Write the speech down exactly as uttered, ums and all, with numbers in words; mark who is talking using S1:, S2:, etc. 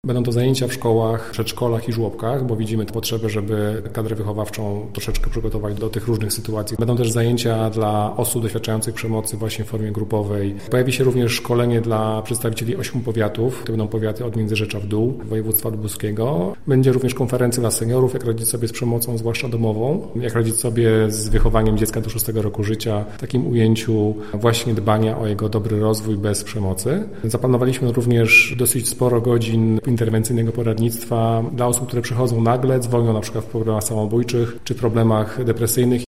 S1: Będą to zajęcia w szkołach, przedszkolach i żłobkach, bo widzimy potrzebę, żeby kadrę wychowawczą troszeczkę przygotować do tych różnych sytuacji. Będą też zajęcia dla osób doświadczających przemocy właśnie w formie grupowej. Pojawi się również szkolenie dla przedstawicieli ośmiu powiatów. To będą powiaty od Międzyrzecza w dół, województwa lubuskiego. Będzie również konferencja dla seniorów, jak radzić sobie z przemocą, zwłaszcza domową, jak radzić sobie z wychowaniem dziecka do szóstego roku życia, w takim ujęciu właśnie dbania o jego dobry rozwój bez przemocy. Zaplanowaliśmy również dosyć sporo godzin interwencyjnego poradnictwa dla osób, które przychodzą nagle, dzwonią na przykład w problemach samobójczych czy problemach depresyjnych